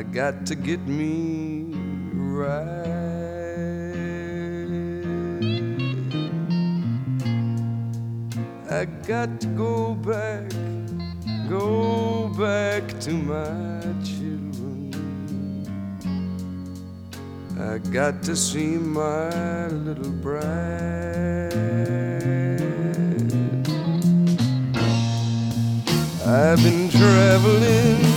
I got to get me right. I got to go back to my children. I got to see my little bride. I've been traveling